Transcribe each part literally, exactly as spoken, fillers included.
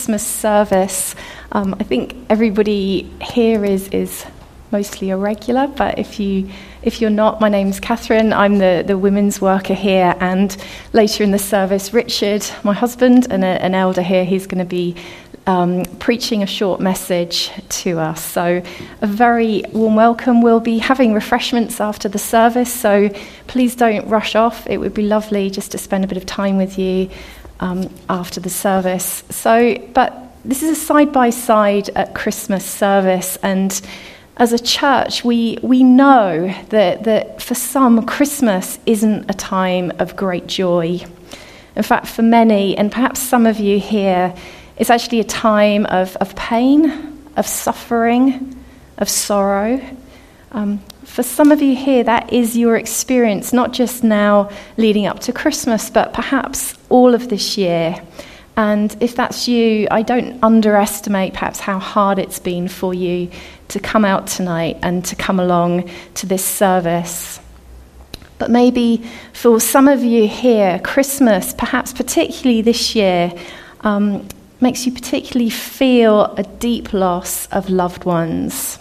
Christmas service. Um, I think everybody here is is mostly a regular, but if you if you're not, my name's Catherine. I'm the, the women's worker here, and later in the service, Richard, my husband, and a, an elder here, he's going to be um, preaching a short message to us. So a very warm welcome. We'll be having refreshments after the service, so please don't rush off. It would be lovely just to spend a bit of time with you Um, after the service. So, but this is a side-by-side at Christmas service, and as a church, we we know that, that for some, Christmas isn't a time of great joy. In fact, for many, and perhaps some of you here, it's actually a time of, of pain, of suffering, of sorrow. Um, For some of you here, that is your experience, not just now leading up to Christmas, but perhaps all of this year. And if that's you, I don't underestimate perhaps how hard it's been for you to come out tonight and to come along to this service. But maybe for some of you here, Christmas, perhaps particularly this year, um, makes you particularly feel a deep loss of loved ones.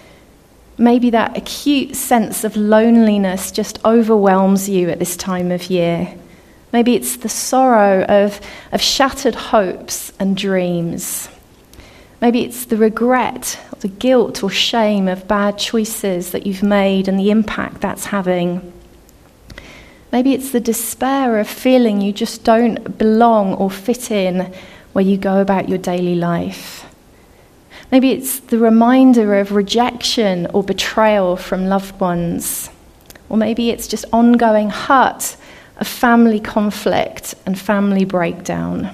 Maybe that acute sense of loneliness just overwhelms you at this time of year. Maybe it's the sorrow of, of shattered hopes and dreams. Maybe it's the regret, or the guilt or shame of bad choices that you've made and the impact that's having. Maybe it's the despair of feeling you just don't belong or fit in where you go about your daily life. Maybe it's the reminder of rejection or betrayal from loved ones. Or maybe it's just ongoing hurt of family conflict and family breakdown.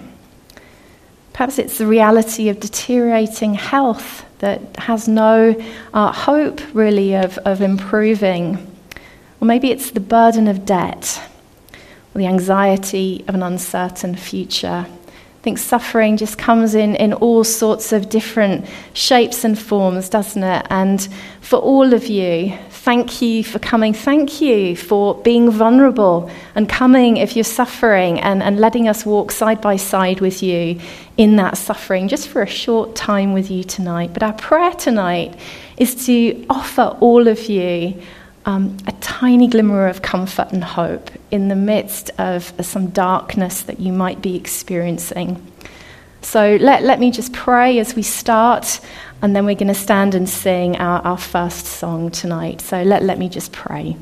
Perhaps it's the reality of deteriorating health that has no uh, hope, really, of, of improving. Or maybe it's the burden of debt, or the anxiety of an uncertain future. I think suffering just comes in, in all sorts of different shapes and forms, doesn't it? And for all of you, thank you for coming. Thank you for being vulnerable and coming if you're suffering and, and letting us walk side by side with you in that suffering, just for a short time with you tonight. But our prayer tonight is to offer all of you Um, a tiny glimmer of comfort and hope in the midst of some darkness that you might be experiencing. So let, let me just pray as we start, and then we're going to stand and sing our, our first song tonight. So let, let me just pray.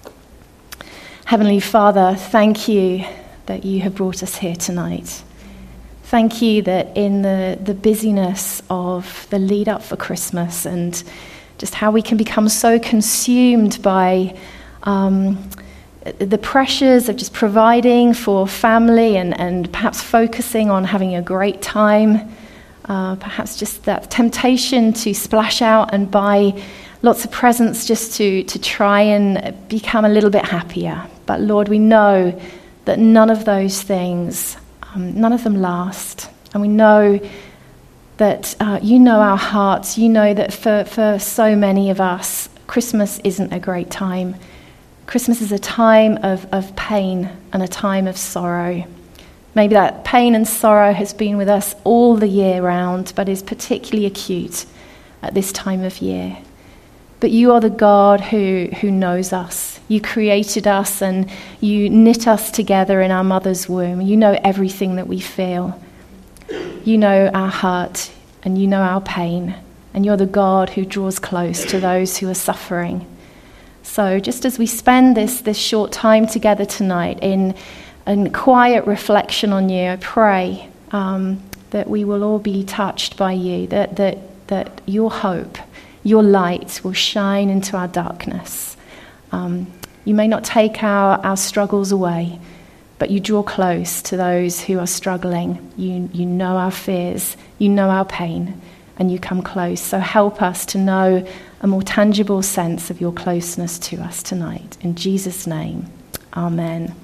Heavenly Father, thank you that you have brought us here tonight. Thank you that in the, the busyness of the lead up for Christmas and just how we can become so consumed by um, the pressures of just providing for family and, and perhaps focusing on having a great time, uh, perhaps just that temptation to splash out and buy lots of presents just to, to try and become a little bit happier. But Lord, we know that none of those things, um, none of them last. And we know that uh, you know our hearts. You know that for, for so many of us, Christmas isn't a great time. Christmas is a time of, of pain and a time of sorrow. Maybe that pain and sorrow has been with us all the year round, but is particularly acute at this time of year. But you are the God who, who knows us. You created us and you knit us together in our mother's womb. You know everything that we feel. You know our hurt and you know our pain, and you're the God who draws close to those who are suffering. So just as we spend this, this short time together tonight in, in quiet reflection on you, I pray um, that we will all be touched by you, that, that, that your hope, your light will shine into our darkness. Um, you may not take our, our struggles away, but you draw close to those who are struggling. You, you know our fears, you know our pain, and you come close. So help us to know a more tangible sense of your closeness to us tonight. In Jesus' name, amen.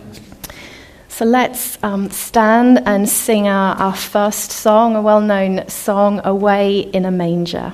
So let's um, stand and sing our, our first song, a well-known song, Away in a Manger.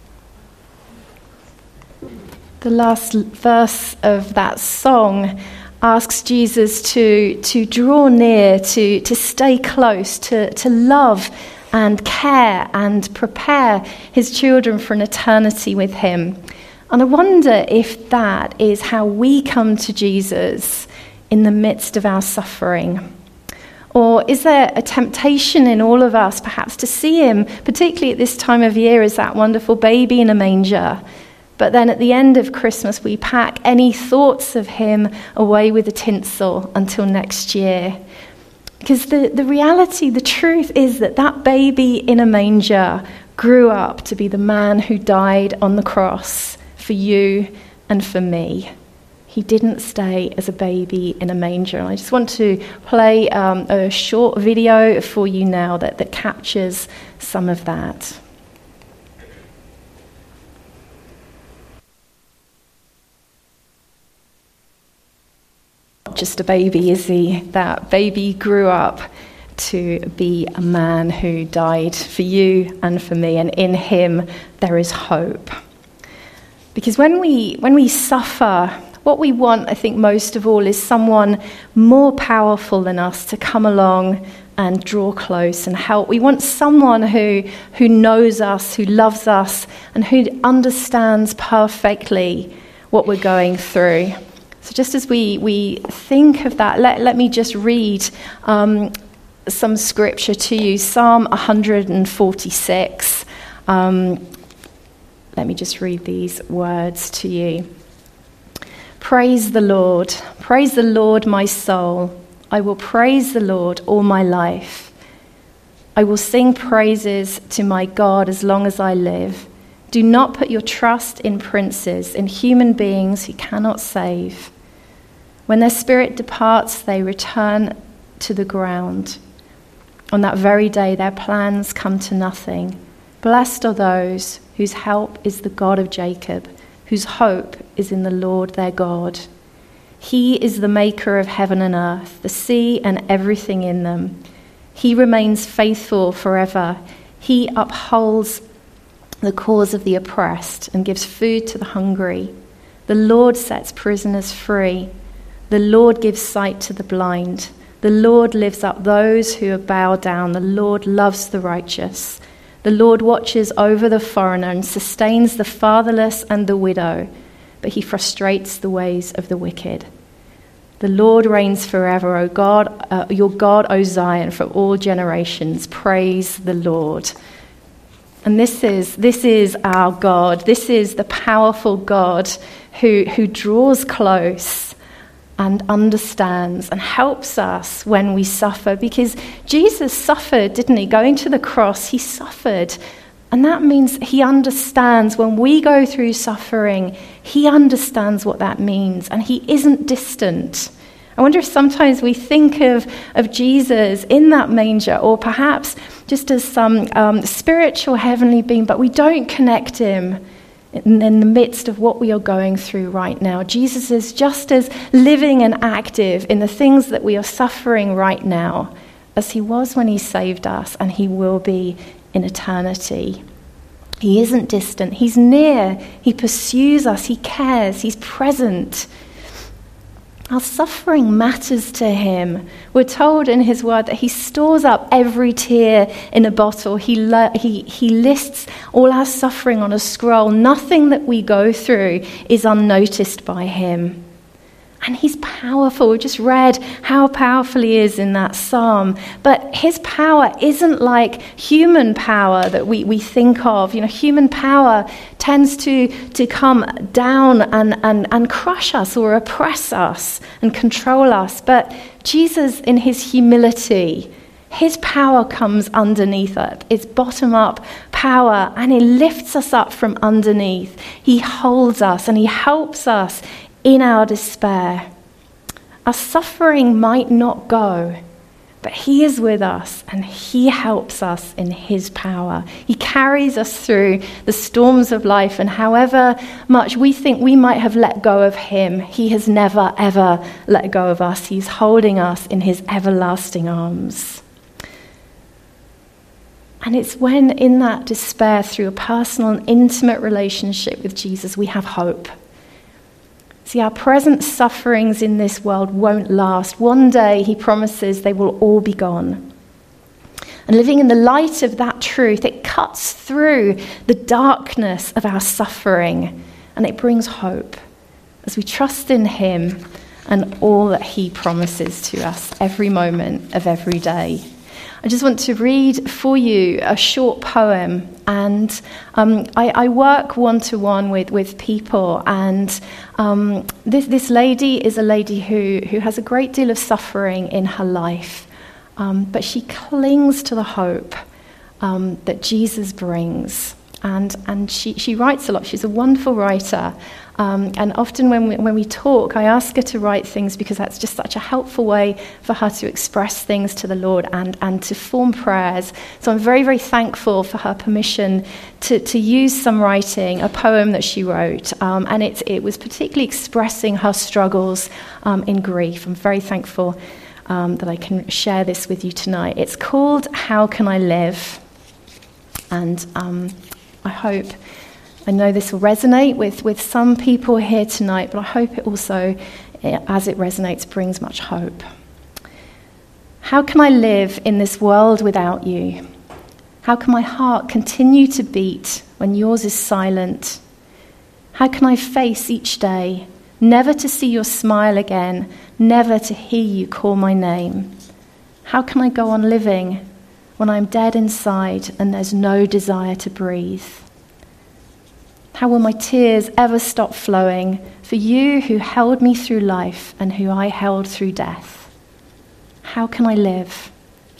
The last verse of that song asks Jesus to, to draw near, to, to stay close, to, to love and care and prepare his children for an eternity with him. And I wonder if that is how we come to Jesus in the midst of our suffering. Or is there a temptation in all of us perhaps to see him, particularly at this time of year, as that wonderful baby in a manger? But then at the end of Christmas, we pack any thoughts of him away with the tinsel until next year. Because the, the reality, the truth is that that baby in a manger grew up to be the man who died on the cross for you and for me. He didn't stay as a baby in a manger. And I just want to play um, a short video for you now that, that captures some of that. Just a baby, is he? That baby grew up to be a man who died for you and for me, and in him there is hope. Because when we when we suffer, what we want, I think, most of all is someone more powerful than us to come along and draw close and help. We want someone who who knows us, who loves us, and who understands perfectly what we're going through. So just as we, we think of that, let, let me just read um, some scripture to you. Psalm one forty-six. Um, let me just read these words to you. Praise the Lord. Praise the Lord, my soul. I will praise the Lord all my life. I will sing praises to my God as long as I live. Do not put your trust in princes, in human beings who cannot save. When their spirit departs, they return to the ground. On that very day, their plans come to nothing. Blessed are those whose help is the God of Jacob, whose hope is in the Lord their God. He is the maker of heaven and earth, the sea and everything in them. He remains faithful forever. He upholds the cause of the oppressed and gives food to the hungry. The Lord sets prisoners free. The Lord gives sight to the blind. The Lord lifts up those who are bowed down. The Lord loves the righteous. The Lord watches over the foreigner and sustains the fatherless and the widow, but he frustrates the ways of the wicked. The Lord reigns forever, O God, uh, your God, O Zion, for all generations. Praise the Lord. And this is this is our God. This is the powerful God who, who draws close and understands and helps us when we suffer. Because Jesus suffered, didn't he? Going to the cross, he suffered. And that means he understands when we go through suffering, he understands what that means. And he isn't distant. I wonder if sometimes we think of, of Jesus in that manger, or perhaps just as some um, spiritual heavenly being, but we don't connect him in, in the midst of what we are going through right now. Jesus is just as living and active in the things that we are suffering right now as he was when he saved us, and he will be in eternity. He isn't distant. He's near. He pursues us. He cares. He's present. Our suffering matters to him. We're told in his word that he stores up every tear in a bottle. He, lo- he, he lists all our suffering on a scroll. Nothing that we go through is unnoticed by him. And he's powerful. We just read how powerful he is in that psalm. But his power isn't like human power that we, we think of. You know, human power tends to, to come down and, and, and crush us or oppress us and control us. But Jesus, in his humility, his power comes underneath it. It's bottom-up power, and he lifts us up from underneath. He holds us and he helps us in our despair. Our suffering might not go, but he is with us and he helps us in his power. He carries us through the storms of life, and however much we think we might have let go of him, he has never, ever let go of us. He's holding us in his everlasting arms. And it's when in that despair, through a personal and intimate relationship with Jesus, we have hope. See, our present sufferings in this world won't last. One day, he promises, they will all be gone. And living in the light of that truth, it cuts through the darkness of our suffering, and it brings hope as we trust in him and all that he promises to us every moment of every day. I just want to read for you a short poem, and um, I, I work one-to-one with, with people, and um, this, this lady is a lady who, who has a great deal of suffering in her life, um, but she clings to the hope um, that Jesus brings, and, and she, she writes a lot. She's a wonderful writer. Um, and often when we, when we talk, I ask her to write things because that's just such a helpful way for her to express things to the Lord and, and to form prayers. So I'm very, very thankful for her permission to, to use some writing, a poem that she wrote. Um, and it, it was particularly expressing her struggles um, in grief. I'm very thankful um, that I can share this with you tonight. It's called How Can I Live? And um, I hope... I know this will resonate with, with some people here tonight, but I hope it also, as it resonates, brings much hope. How can I live in this world without you? How can my heart continue to beat when yours is silent? How can I face each day, never to see your smile again, never to hear you call my name? How can I go on living when I'm dead inside and there's no desire to breathe? How will my tears ever stop flowing for you who held me through life and who I held through death? How can I live?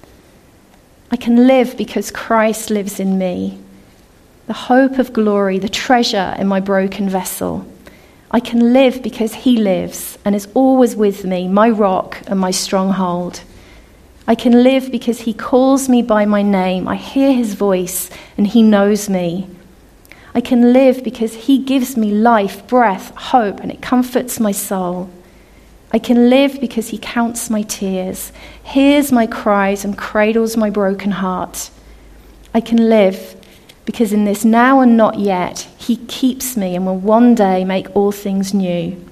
I can live because Christ lives in me, the hope of glory, the treasure in my broken vessel. I can live because he lives and is always with me, my rock and my stronghold. I can live because he calls me by my name. I hear his voice and he knows me. I can live because he gives me life, breath, hope, and it comforts my soul. I can live because he counts my tears, hears my cries, and cradles my broken heart. I can live because in this now and not yet, he keeps me and will one day make all things new.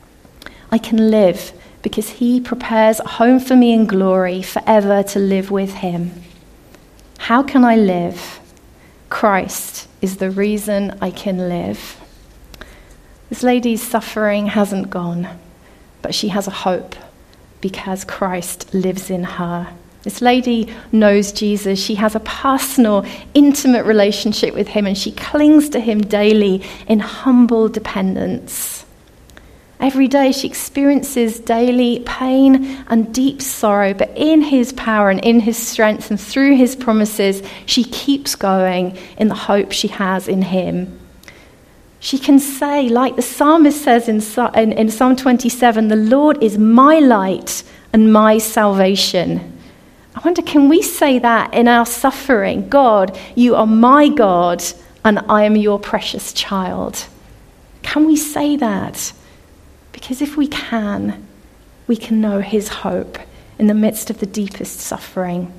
I can live because he prepares a home for me in glory, forever to live with him. How can I live? Christ is the reason I can live. This lady's suffering hasn't gone, but she has a hope because Christ lives in her. This lady knows Jesus. She has a personal, intimate relationship with him, and she clings to him daily in humble dependence. Every day she experiences daily pain and deep sorrow, but in his power and in his strength and through his promises, she keeps going in the hope she has in him. She can say, like the psalmist says in, in, in Psalm twenty-seven, the Lord is my light and my salvation. I wonder, can we say that in our suffering? God, you are my God and I am your precious child. Can we say that? Because if we can, we can know his hope in the midst of the deepest suffering.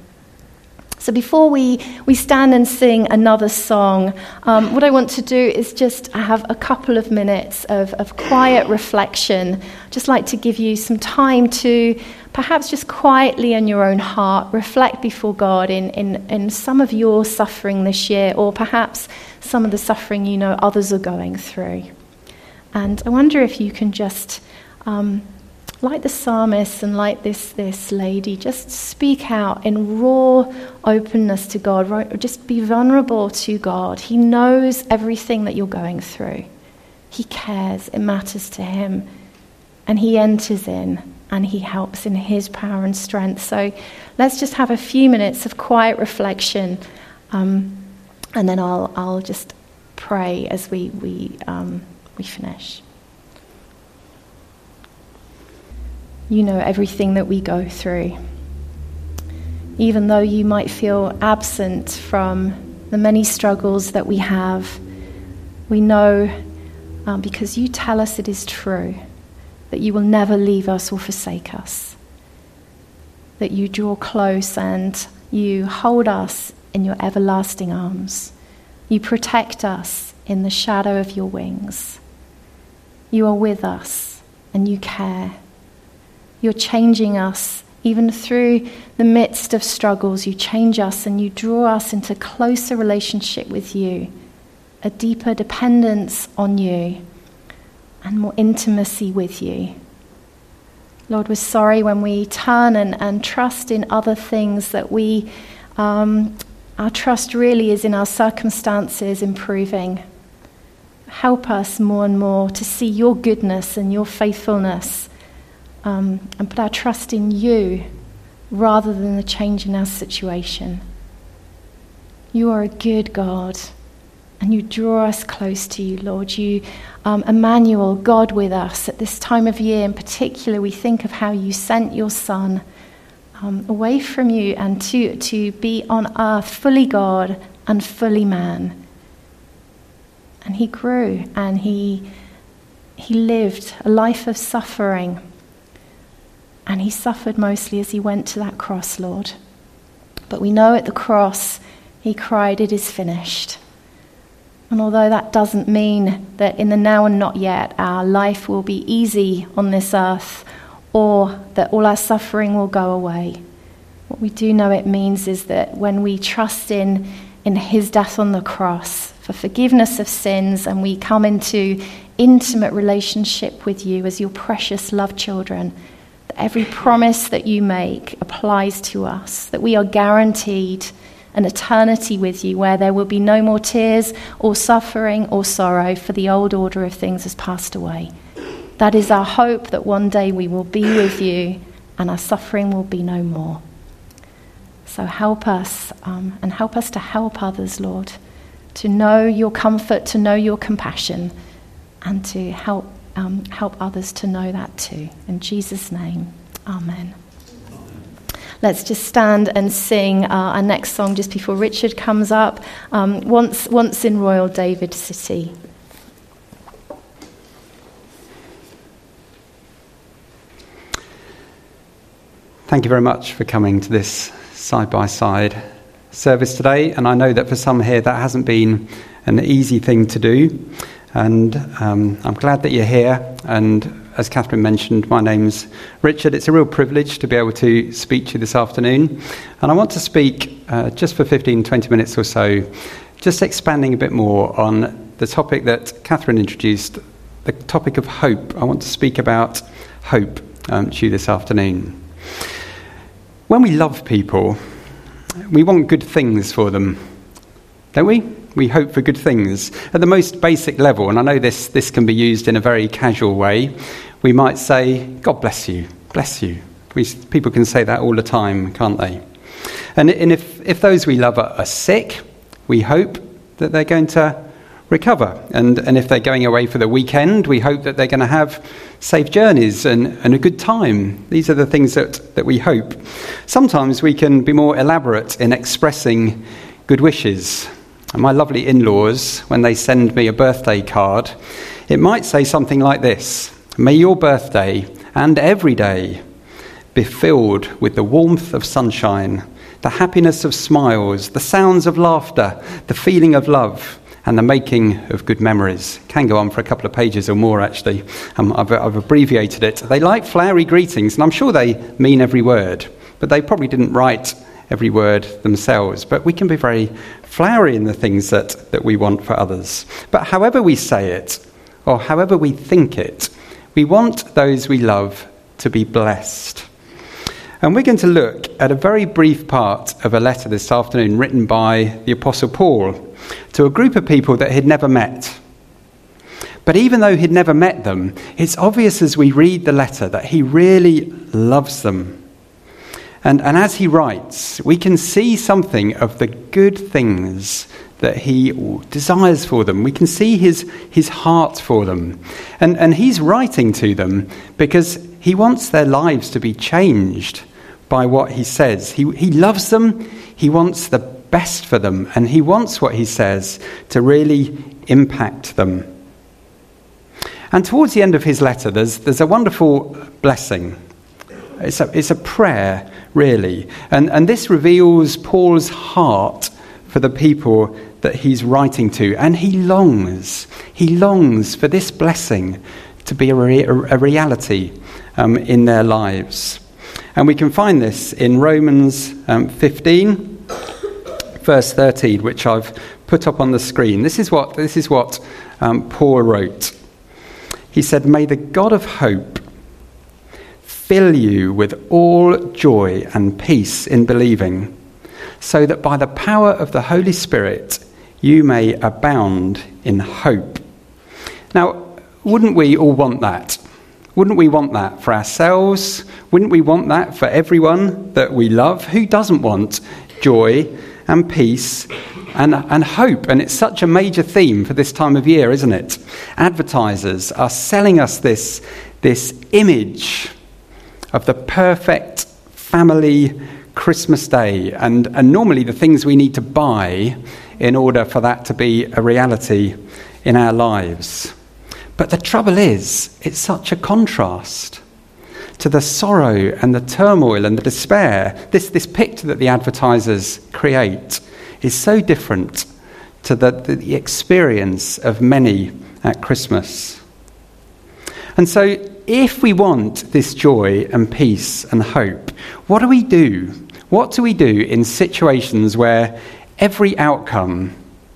So before we, we stand and sing another song, um, what I want to do is just have a couple of minutes of, of quiet reflection. I'd just like to give you some time to perhaps just quietly in your own heart reflect before God in, in, in some of your suffering this year, or perhaps some of the suffering you know others are going through. And I wonder if you can just, um, like the psalmist and like this, this lady, just speak out in raw openness to God. Right? Just be vulnerable to God. He knows everything that you're going through. He cares. It matters to him. And he enters in and he helps in his power and strength. So let's just have a few minutes of quiet reflection. Um, and then I'll I'll just pray as we... we um, we finish. You know everything that we go through. Even though you might feel absent from the many struggles that we have, we know um, because you tell us it is true that you will never leave us or forsake us, that you draw close and you hold us in your everlasting arms. You protect us in the shadow of your wings. You are with us. and you care. You're changing us even through the midst of struggles. You change us and you draw us into closer relationship with you, a deeper dependence on you, and more intimacy with you. Lord, we're sorry when we turn and, and trust in other things that we, um, our trust really is in our circumstances improving. Help us more and more to see your goodness and your faithfulness, um, and put our trust in you rather than the change in our situation. You are a good God, and you draw us close to you, Lord. You, um, Emmanuel, God with us. At this time of year in particular, we think of how you sent your Son um, away from you and to, to be on earth fully God and fully man. And he grew and he, he lived a life of suffering. And he suffered mostly as he went to that cross, Lord. But we know at the cross, he cried, "It is finished." And although that doesn't mean that in the now and not yet our life will be easy on this earth or that all our suffering will go away, what we do know it means is that when we trust in, in his death on the cross for forgiveness of sins and we come into intimate relationship with you as your precious loved children, that every promise that you make applies to us, that we are guaranteed an eternity with you where there will be no more tears or suffering or sorrow, for the old order of things has passed away. That is our hope, that one day we will be with you and our suffering will be no more. So help us, um, and help us to help others, Lord, to know your comfort, to know your compassion, and to help um, help others to know that too. In Jesus' name, amen. Let's just stand and sing uh, our next song just before Richard comes up. Um, once, once in Royal David City. Thank you very much for coming to this side-by-side service today. And I know that for some here that hasn't been an easy thing to do. And um, I'm glad that you're here. And as Catherine mentioned, my name's Richard. It's a real privilege to be able to speak to you this afternoon. And I want to speak uh, just for fifteen, twenty minutes or so, just expanding a bit more on the topic that Catherine introduced, the topic of hope. I want to speak about hope um, to you this afternoon. When we love people, we want good things for them, don't we? We hope for good things. At the most basic level, and I know this, this can be used in a very casual way, we might say, God bless you, bless you. We, people can say that all the time, can't they? And, and if, if those we love are, are sick, we hope that they're going to recover. And, and if they're going away for the weekend, we hope that they're going to have safe journeys and, and a good time. These are the things that, that we hope. Sometimes we can be more elaborate in expressing good wishes. And my lovely in-laws, when they send me a birthday card, it might say something like this: may your birthday and every day be filled with the warmth of sunshine, the happiness of smiles, the sounds of laughter, the feeling of love, and the making of good memories. Can go on for a couple of pages or more, actually. Um, I've, I've abbreviated it. They like flowery greetings, and I'm sure they mean every word, but they probably didn't write every word themselves. But we can be very flowery in the things that, that we want for others. But however we say it, or however we think it, we want those we love to be blessed. And we're going to look at a very brief part of a letter this afternoon written by the Apostle Paul to a group of people that he'd never met. But even though he'd never met them, it's obvious as we read the letter that he really loves them. And, and as he writes, we can see something of the good things that he desires for them. We can see his, his heart for them. And, and he's writing to them because he wants their lives to be changed by what he says. He, he loves them, he wants the best for them, and he wants what he says to really impact them. And towards the end of his letter, there's, there's a wonderful blessing. It's a, it's a prayer, really. And, and this reveals Paul's heart for the people that he's writing to. And he longs, he longs for this blessing to be a, re- a reality um, in their lives. And we can find this in Romans um, fifteen, verse thirteen, which I've put up on the screen. This is what, this is what um, Paul wrote. He said, "May the God of hope fill you with all joy and peace in believing, so that by the power of the Holy Spirit you may abound in hope." Now, wouldn't we all want that? Wouldn't we want that for ourselves? Wouldn't we want that for everyone that we love? Who doesn't want joy and peace and, and hope? And it's such a major theme for this time of year, isn't it? Advertisers are selling us this, this image of the perfect family Christmas day, and, and normally the things we need to buy in order for that to be a reality in our lives. But the trouble is, it's such a contrast to the sorrow and the turmoil and the despair. This, this picture that the advertisers create is so different to the, the experience of many at Christmas. And so if we want this joy and peace and hope, what do we do? What do we do in situations where every outcome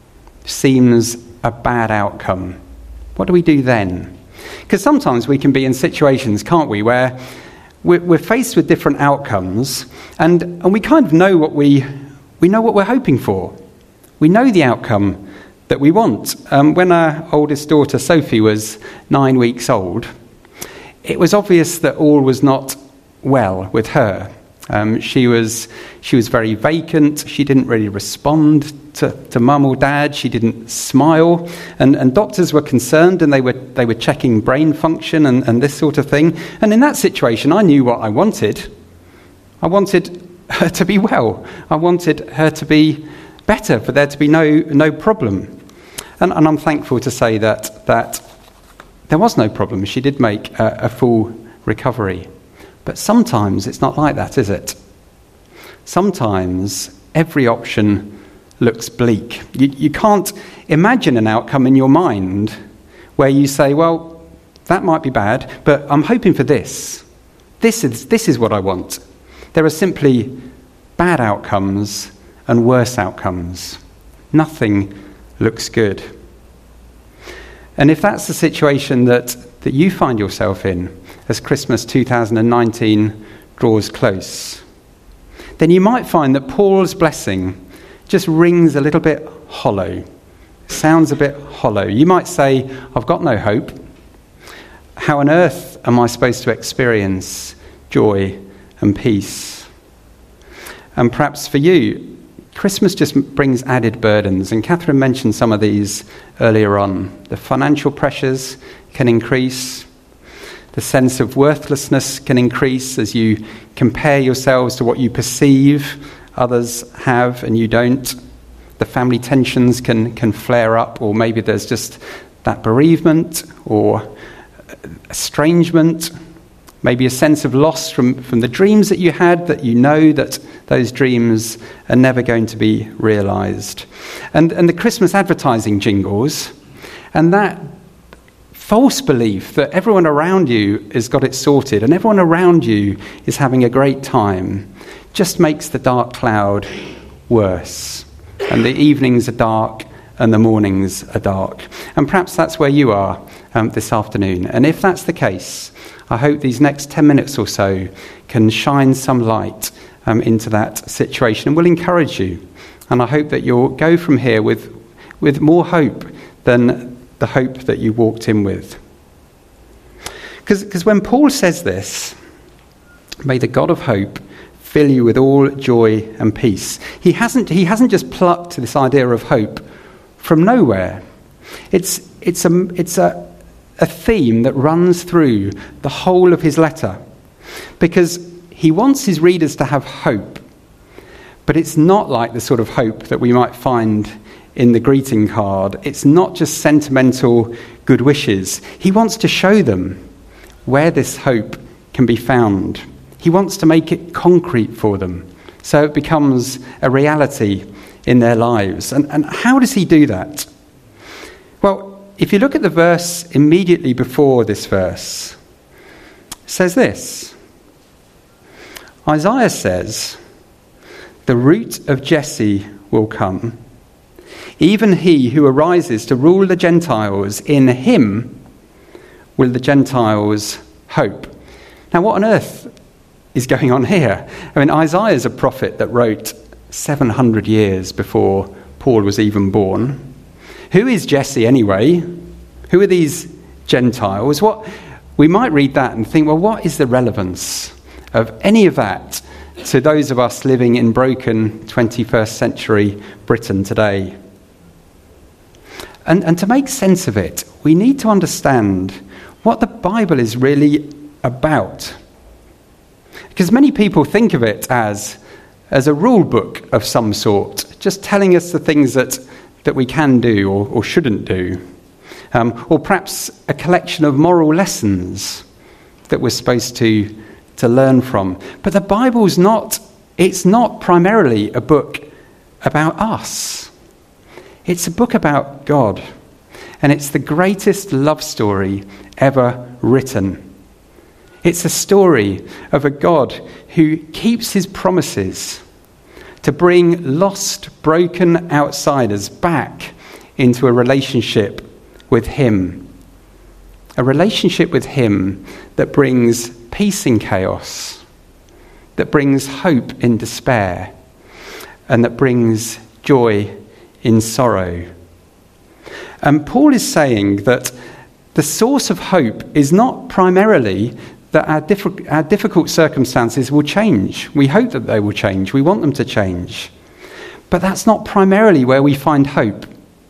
seems a bad outcome? What do we do then? Because sometimes we can be in situations, can't we, where we're, we're faced with different outcomes, and, and we kind of know what we we know what we're hoping for. We know the outcome that we want. Um, when our oldest daughter Sophie was nine weeks old, it was obvious that all was not well with her. Um, she was she was very vacant. She didn't really respond to, to mum or dad. She didn't smile, and, and doctors were concerned, and they were they were checking brain function and, and this sort of thing. And in that situation, I knew what I wanted. I wanted her to be well. I wanted her to be better, for there to be no no problem. And, and I'm thankful to say that that there was no problem. She did make a, a full recovery. But sometimes it's not like that, is it? Sometimes every option looks bleak. You, you can't imagine an outcome in your mind where you say, well, that might be bad, but I'm hoping for this. This is, this is what I want. There are simply bad outcomes and worse outcomes. Nothing looks good. And if that's the situation that, that you find yourself in as Christmas two thousand nineteen draws close, then you might find that Paul's blessing just rings a little bit hollow, sounds a bit hollow. You might say, I've got no hope. How on earth am I supposed to experience joy and peace? And perhaps for you, Christmas just brings added burdens, and Catherine mentioned some of these earlier on. The financial pressures can increase. The sense of worthlessness can increase as you compare yourselves to what you perceive others have and you don't. The family tensions can, can flare up, or maybe there's just that bereavement or estrangement, maybe a sense of loss from, from the dreams that you had, that you know that those dreams are never going to be realised. And, and the Christmas advertising jingles, and that false belief that everyone around you has got it sorted and everyone around you is having a great time, just makes the dark cloud worse. And the evenings are dark and the mornings are dark. And perhaps that's where you are um, this afternoon. And if that's the case, I hope these next ten minutes or so can shine some light um, into that situation and will encourage you. And I hope that you'll go from here with, with more hope than the hope that you walked in with. Because when Paul says this, may the God of hope fill you with all joy and peace, he hasn't he hasn't just plucked this idea of hope from nowhere. It's it's a it's a, a theme that runs through the whole of his letter, because he wants his readers to have hope, but it's not like the sort of hope that we might find in the greeting card. It's not just sentimental good wishes. He wants to show them where this hope can be found. He wants to make it concrete for them so it becomes a reality in their lives. And, and how does he do that? Well, if you look at the verse immediately before this verse, it says this. Isaiah says, "The root of Jesse will come, even he who arises to rule the Gentiles. In him will the Gentiles hope." Now, what on earth is going on here? I mean, Isaiah is a prophet that wrote seven hundred years before Paul was even born. Who is Jesse anyway? Who are these Gentiles? What we might read that and think, well, what is the relevance of any of that to those of us living in broken twenty-first century Britain today? And, and to make sense of it, we need to understand what the Bible is really about. Because many people think of it as, as a rule book of some sort, just telling us the things that, that we can do or, or shouldn't do. Um, or perhaps a collection of moral lessons that we're supposed to, to learn from. But the Bible's not, it's not primarily a book about us. It's a book about God. And it's the greatest love story ever written. It's a story of a God who keeps his promises to bring lost, broken outsiders back into a relationship with him. A relationship with him that brings peace in chaos, that brings hope in despair, and that brings joy in sorrow. And Paul is saying that the source of hope is not primarily that our, diff- our difficult circumstances will change. We hope that they will change. We want them to change. But that's not primarily where we find hope.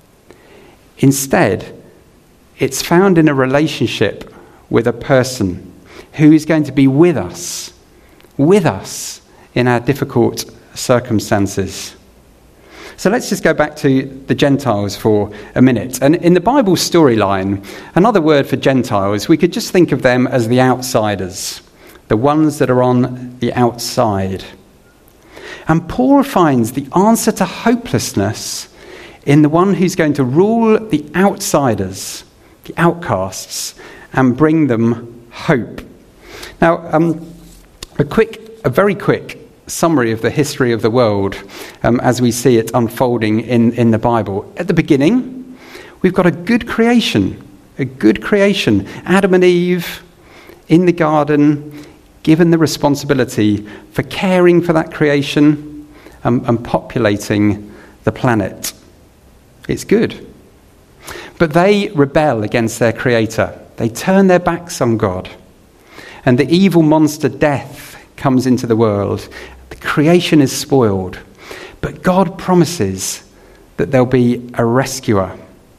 Instead, it's found in a relationship with a person who is going to be with us, with us in our difficult circumstances. So let's just go back to the Gentiles for a minute. And in the Bible storyline, another word for Gentiles, we could just think of them as the outsiders, the ones that are on the outside. And Paul finds the answer to hopelessness in the one who's going to rule the outsiders, the outcasts, and bring them hope. Now, um, a quick, a very quick summary of the history of the world um, as we see it unfolding in, in the Bible. At the beginning, we've got a good creation, a good creation. Adam and Eve in the garden, given the responsibility for caring for that creation um, and populating the planet. It's good. But they rebel against their creator. They turn their backs on God. And the evil monster death comes into the world. The creation is spoiled. But God promises that there'll be a rescuer.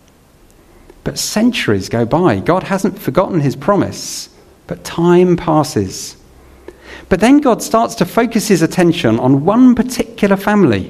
But centuries go by. God hasn't forgotten his promise. But time passes. But then God starts to focus his attention on one particular family.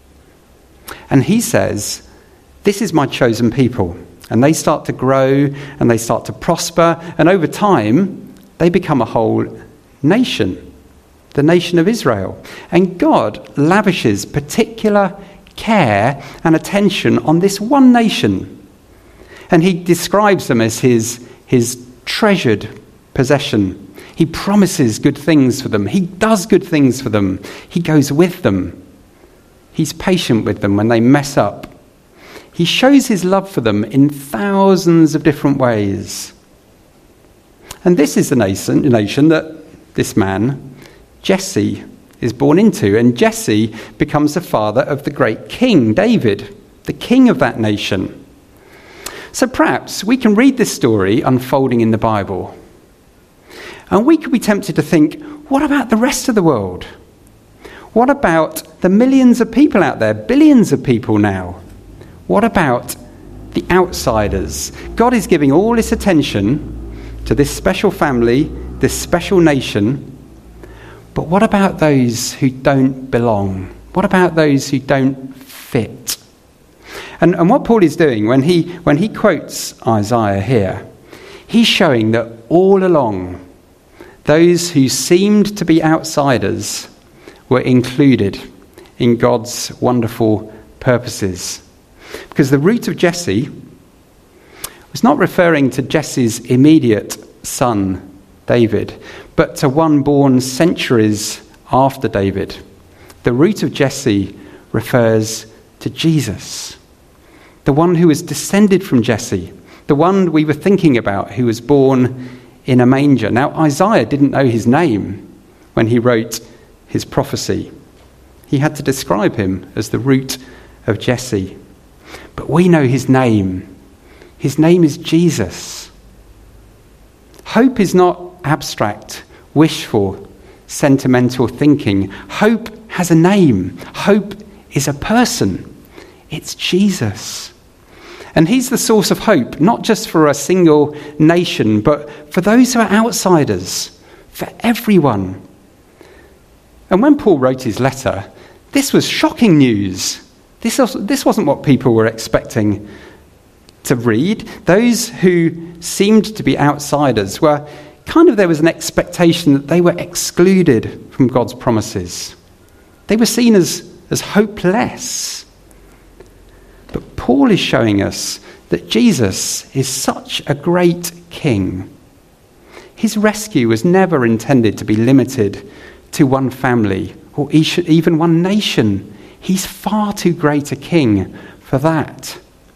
And he says, "This is my chosen people." And they start to grow and they start to prosper. And over time, they become a whole nation, the nation of Israel. And God lavishes particular care and attention on this one nation. And he describes them as his, his treasured possession. He promises good things for them. He does good things for them. He goes with them. He's patient with them when they mess up. He shows his love for them in thousands of different ways. And this is the nation, nation that this man, Jesse, is born into. And Jesse becomes the father of the great king, David, the king of that nation. So perhaps we can read this story unfolding in the Bible. And we could be tempted to think, what about the rest of the world? What about the millions of people out there, billions of people now? What about the outsiders? God is giving all this attention to this special family, this special nation. But what about those who don't belong? What about those who don't fit? And, and what Paul is doing when he, when he quotes Isaiah here, he's showing that all along, those who seemed to be outsiders were included in God's wonderful purposes. Because the root of Jesse was not referring to Jesse's immediate son, David, but to one born centuries after David. The root of Jesse refers to Jesus, the one who was descended from Jesse, the one we were thinking about who was born in a manger. Now, Isaiah didn't know his name when he wrote his prophecy. He had to describe him as the root of Jesse. But we know his name. His name is Jesus. Hope is not abstract, wishful, sentimental thinking. Hope has a name. Hope is a person. It's Jesus. And he's the source of hope, not just for a single nation, but for those who are outsiders, for everyone. And when Paul wrote his letter, this was shocking news. This was, this wasn't what people were expecting to read. Those who seemed to be outsiders were kind of, there was an expectation that they were excluded from God's promises. They were seen as, as hopeless. But Paul is showing us that Jesus is such a great king. His rescue was never intended to be limited to one family or even one nation. He's far too great a king for that.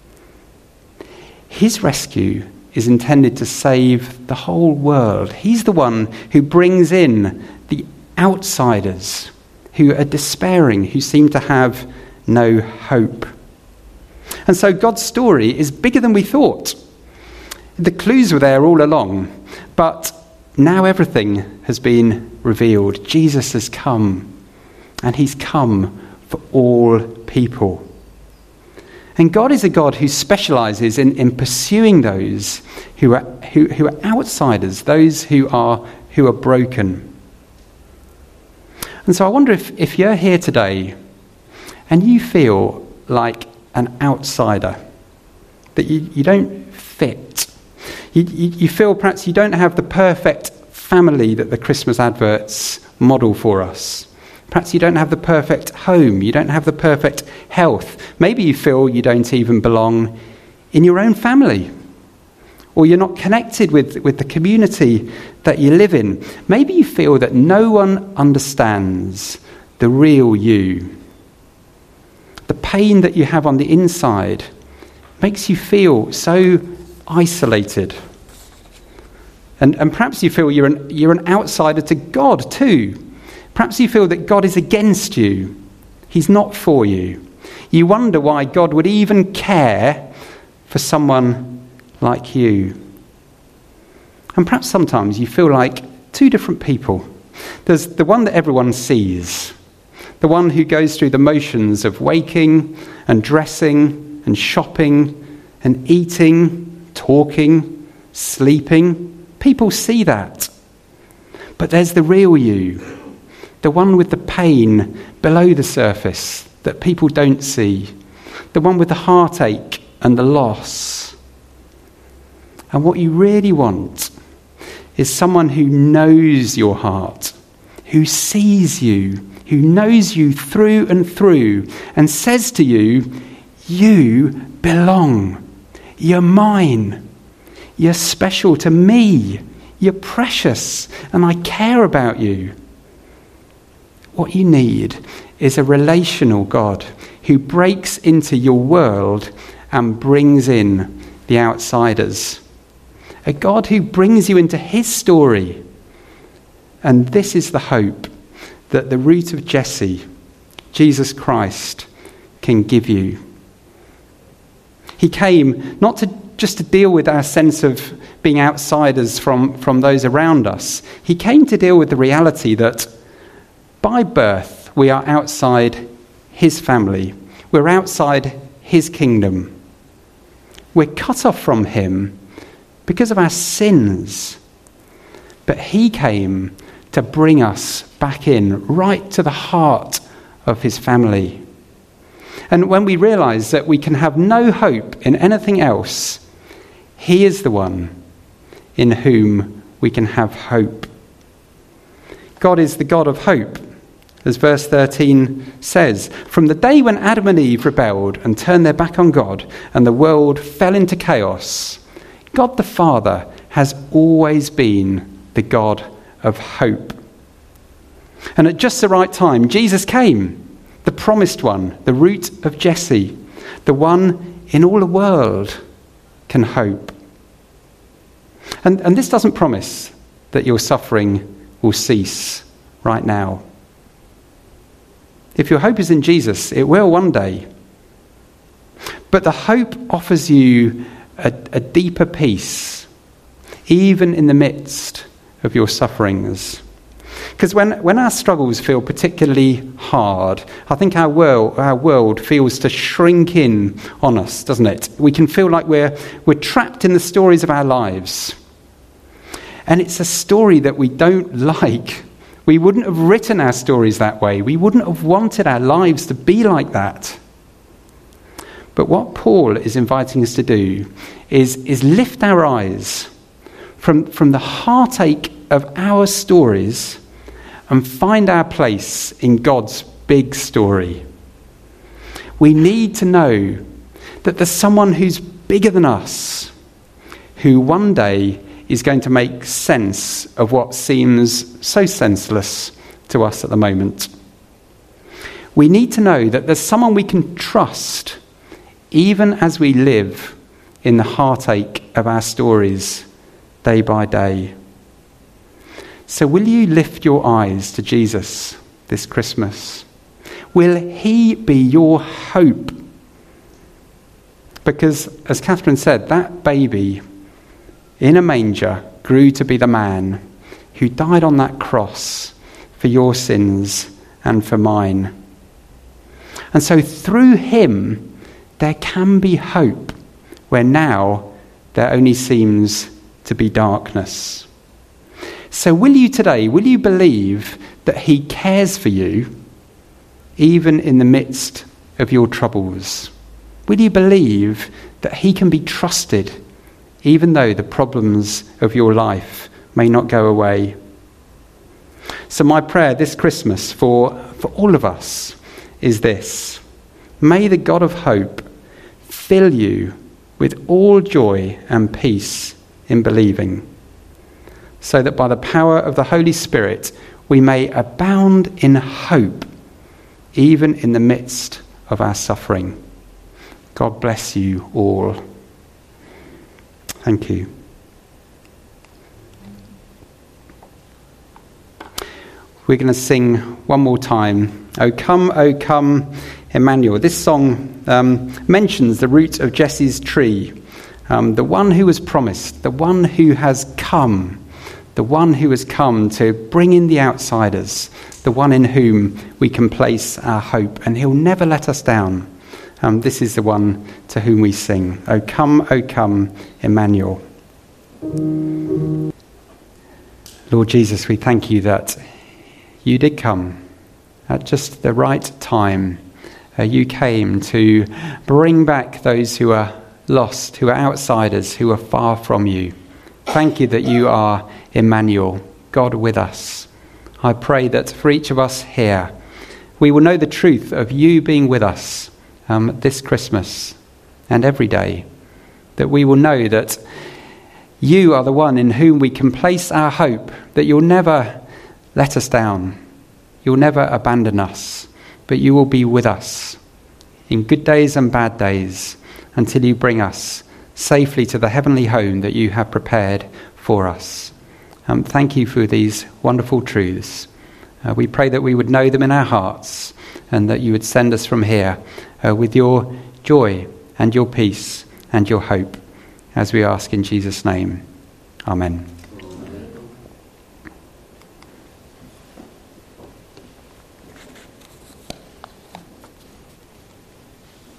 His rescue is intended to save the whole world. He's the one who brings in the outsiders who are despairing, who seem to have no hope. And so God's story is bigger than we thought. The clues were there all along, but now everything has been revealed. Jesus has come, and he's come for all people. And God is a God who specializes in, in pursuing those who are who, who are outsiders, those who are who are broken. And so I wonder if, if you're here today and you feel like an outsider, that you, you don't fit. You, you, you feel perhaps you don't have the perfect family that the Christmas adverts model for us. Perhaps you don't have the perfect home. You don't have the perfect health. Maybe you feel you don't even belong in your own family. Or you're not connected with, with the community that you live in. Maybe you feel that no one understands the real you. The pain that you have on the inside makes you feel so isolated. And, and perhaps you feel you're an, you're an outsider to God too. Perhaps you feel that God is against you. He's not for you. You wonder why God would even care for someone like you. And perhaps sometimes you feel like two different people. There's the one that everyone sees, the one who goes through the motions of waking and dressing and shopping and eating, talking, sleeping. People see that. But there's the real you, the one with the pain below the surface that people don't see, the one with the heartache and the loss. And what you really want is someone who knows your heart, who sees you, who knows you through and through, and says to you, you belong. You're mine. You're special to me. You're precious, and I care about you. What you need is a relational God who breaks into your world and brings in the outsiders. A God who brings you into his story. And this is the hope that the root of Jesse, Jesus Christ, can give you. He came not to just to deal with our sense of being outsiders from, from those around us. He came to deal with the reality that by birth we are outside his family. We're outside his kingdom. We're cut off from him because of our sins. But he came to bring us back in, right to the heart of his family. And when we realize that we can have no hope in anything else, he is the one in whom we can have hope. God is the God of hope. As verse thirteen says, from the day when Adam and Eve rebelled and turned their back on God and the world fell into chaos, God the Father has always been the God of hope. And at just the right time, Jesus came, the promised one, the root of Jesse, the one in all the world can hope. And, and this doesn't promise that your suffering will cease right now. If your hope is in Jesus, it will one day. But the hope offers you a, a deeper peace, even in the midst of your sufferings. Because when, when our struggles feel particularly hard, I think our world, our world feels to shrink in on us, doesn't it? We can feel like we're, we're trapped in the stories of our lives. And it's a story that we don't like. We wouldn't have written our stories that way. We wouldn't have wanted our lives to be like that. But what Paul is inviting us to do is, is lift our eyes from, from the heartache of our stories and find our place in God's big story. We need to know that there's someone who's bigger than us, who one day is going to make sense of what seems so senseless to us at the moment. We need to know that there's someone we can trust, even as we live in the heartache of our stories day by day. So will you lift your eyes to Jesus this Christmas? Will he be your hope? Because, as Catherine said, that baby in a manger grew to be the man who died on that cross for your sins and for mine. And so through him, there can be hope where now there only seems to be darkness. So will you today, will you believe that he cares for you even in the midst of your troubles? Will you believe that he can be trusted even though the problems of your life may not go away? So my prayer this Christmas for, for all of us is this: may the God of hope fill you with all joy and peace in believing, so that by the power of the Holy Spirit we may abound in hope even in the midst of our suffering. God bless you all. Thank you. We're going to sing one more time, O Come, O Come, Emmanuel. This song um, mentions the root of Jesse's tree, um, the one who was promised, the one who has come, the one who has come to bring in the outsiders, the one in whom we can place our hope, and he'll never let us down. Um, this is the one to whom we sing, O come, O come, Emmanuel. Lord Jesus, we thank you that you did come at just the right time. Uh, you came to bring back those who are lost, who are outsiders, who are far from you. Thank you that you are Emmanuel, God with us. I pray that for each of us here, we will know the truth of you being with us um, this Christmas and every day, that we will know that you are the one in whom we can place our hope, that you'll never let us down, you'll never abandon us, but you will be with us in good days and bad days until you bring us safely to the heavenly home that you have prepared for us. Um, thank you for these wonderful truths. Uh, we pray that we would know them in our hearts and that you would send us from here uh, with your joy and your peace and your hope, as we ask in Jesus' name. Amen.